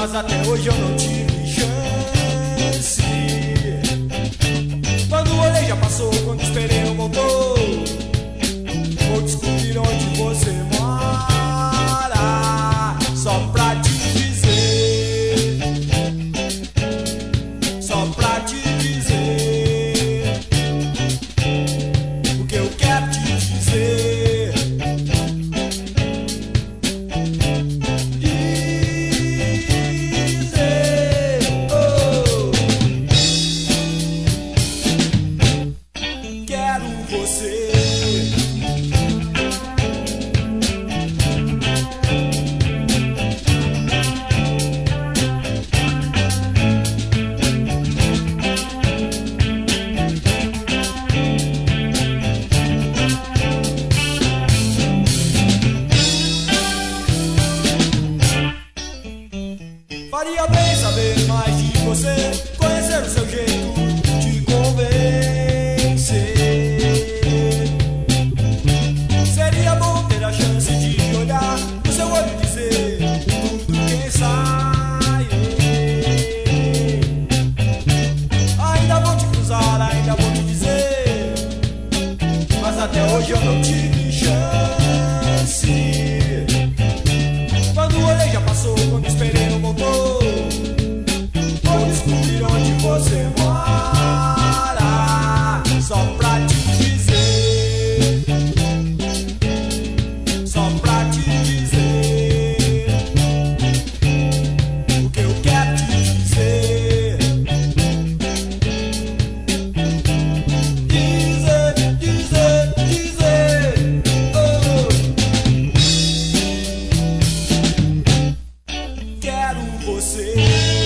mas até hoje eu não tive chance. Quando olhei já passou, quando esperei não voltou. Vou descobrir onde você mora, só pra te dizer, só pra te dizer o que eu quero te dizer. Dizer, oh, quero você. Faria bem saber mais de você, conhecer o seu jeito de convencer. Seria bom ter a chance de olhar no seu olho e dizer tudo quem sai. Ainda vou te cruzar, ainda vou te dizer, mas até hoje eu não tive chance. Quando olhei já passou, quando esperei não voltou. Vou descobrir onde você mora, só pra te dizer, só pra te dizer o que eu quero te dizer. Dizer, dizer, dizer, oh, quero você.